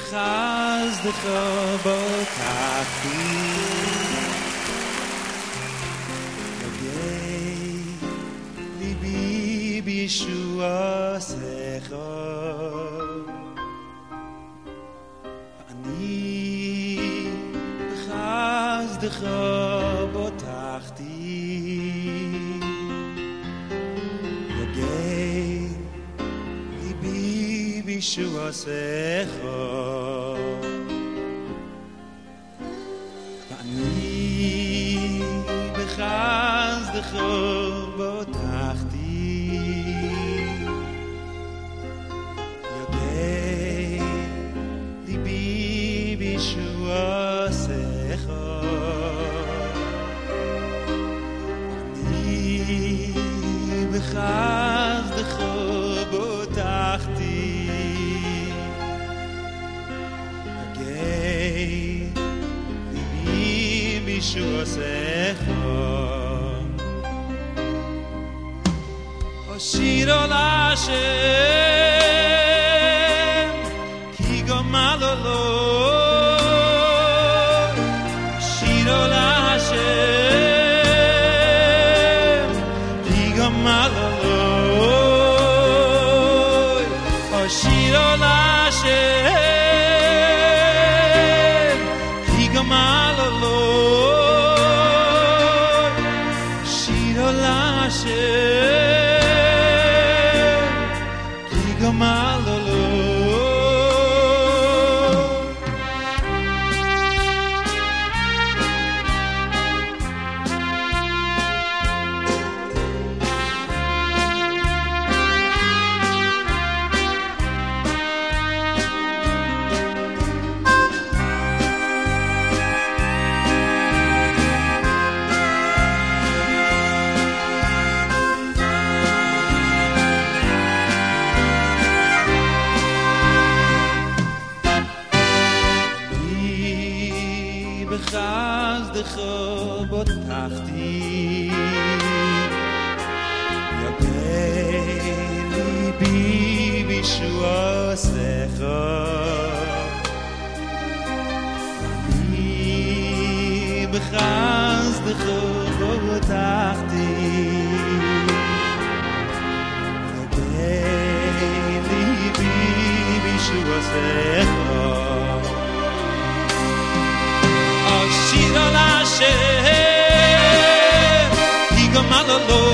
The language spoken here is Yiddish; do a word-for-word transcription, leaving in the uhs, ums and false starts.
בחסדך בטחתי יגי ליבי בישועתך אני בחסדך בטחתי יגי ליבי בישועתך אני בחסדך בטחתי יגי ליבי בישועתך אני בחסדך בטחתי יגי בישועתך הושיט להשם כי גמל לו הושיט להשם כי גמל לו הושיט להשם כי גמל לו כי גמל לו בחסדך בטחתי יגי ליבי בישועתך אני בחסדך בטחתי יגי ליבי בישועתך הושיט להשם כי גמל לו